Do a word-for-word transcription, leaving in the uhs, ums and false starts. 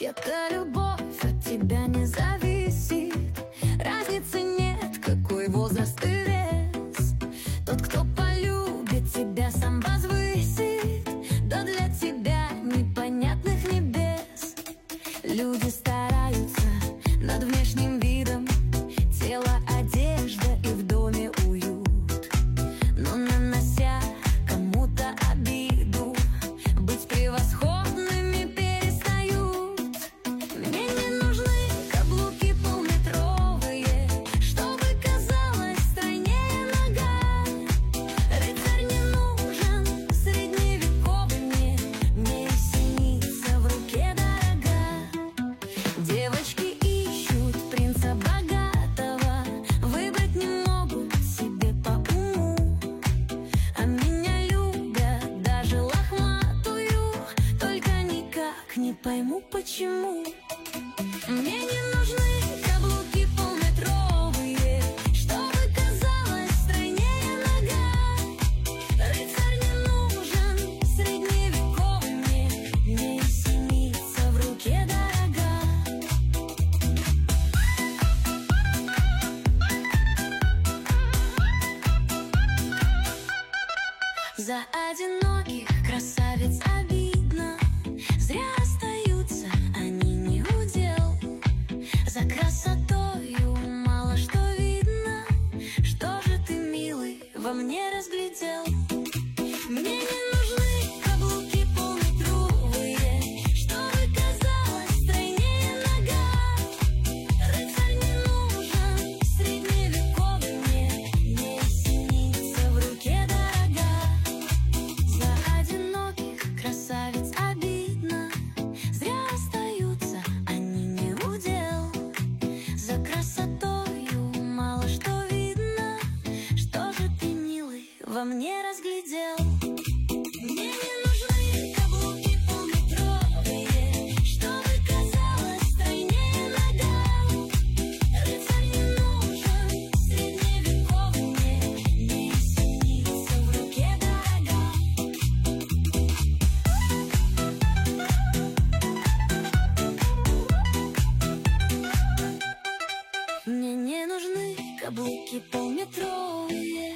Чья-то любовь от тебя не зависит, разницы нет, какой возраст и вес. Тот, кто полюбит тебя, сам возвысит до для тебя непонятных небес. Люди стараются над внешним видом, тело, одежда и в доме уют, но нанося кому-то обиду, быть превосходными перестают. Мне не нужны каблуки полметровые, чтобы казалось стройнее нога. Рыцарь не нужен средневековый мне, мне и синица в руке дорога. Девочки ищут принца богатого, выбрать не могут себе по уму, а меня любят даже лохматую, только никак не пойму почему. Мне не нужны каблуки полметровые, чтобы казалось стройнее нога. Рыцарь не нужен средневековый мне, мне и синица в руке дорога. За одиноких красавиц обидно, зря остаются они не удел. За красотою мало что видно, что же ты, милый, во мне разглядел? Мне не нужны каблуки полметровые, чтобы казалось стройнее нога. Рыцарь не нужен средневековый мне, мне и синица в руке дорога. За одиноких красавиц обидно, зря остаются они не удел. За красотою мало что видно, что же ты, милый, во мне разглядел? Мне не нужны каблуки полметровые, чтобы казалось стройнее нога. Рыцарь не нужен средневековый мне, мне и синица в руке дорога. Мне не нужны каблуки полметровые,